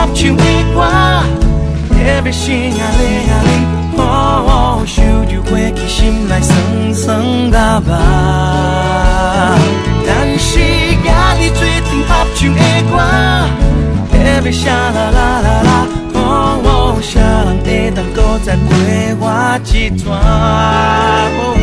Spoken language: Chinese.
合唱的歌，特别是啊哩啊哩，哦，想着过去心内酸酸辣辣。但是家己做阵合唱的歌，特别啥啦啦啦啦，哦，啥人会当搁再陪我一段？